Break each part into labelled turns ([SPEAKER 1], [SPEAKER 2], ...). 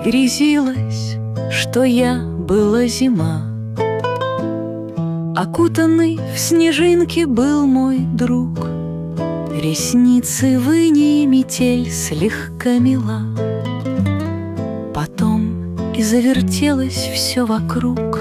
[SPEAKER 1] грезилось, что я была зима. Окутанный в снежинки был мой друг, ресницы в инии метель слегка мила. Потом и завертелось все вокруг.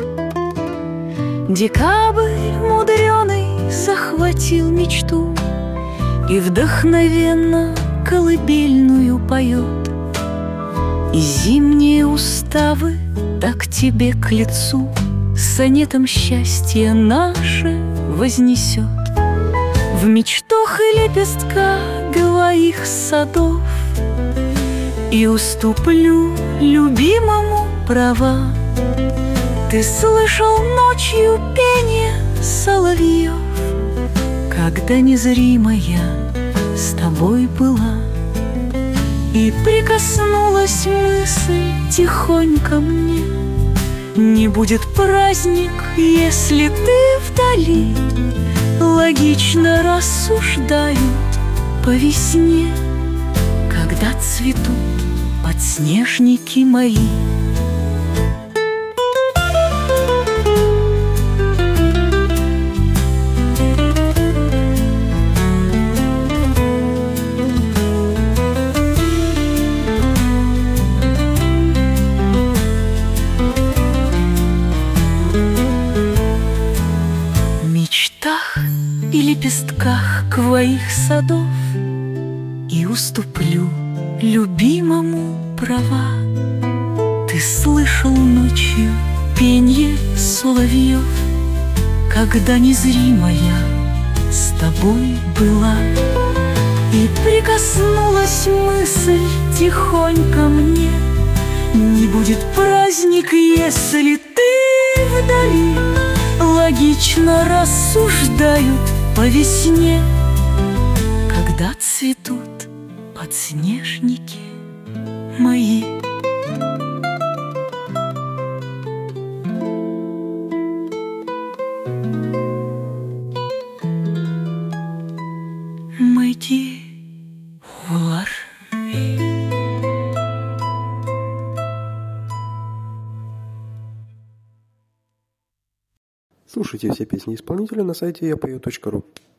[SPEAKER 1] Декабрь мудреный захватил мечту и вдохновенно колыбельную поет. И зимние уставы так тебе к лицу сонетом счастье наше вознесет. В мечтах и лепестках твоих садов и уступлю любимому права. Ты слышал ночью пение соловьев, когда незримая с тобой была. И прикоснулась мысль тихонько мне: не будет праздник, если ты вдали. Логично рассуждают по весне, когда цветут подснежники мои. И лепестках твоих садов и уступлю любимому права. Ты слышал ночью пенье соловьев, когда незримая с тобой была. И прикоснулась мысль тихонько мне: не будет праздник, если ты вдали. Логично рассуждают по весне, когда цветут подснежники мои. Мэйди Улар.
[SPEAKER 2] Слушайте все песни исполнителя на сайте yapою.ru.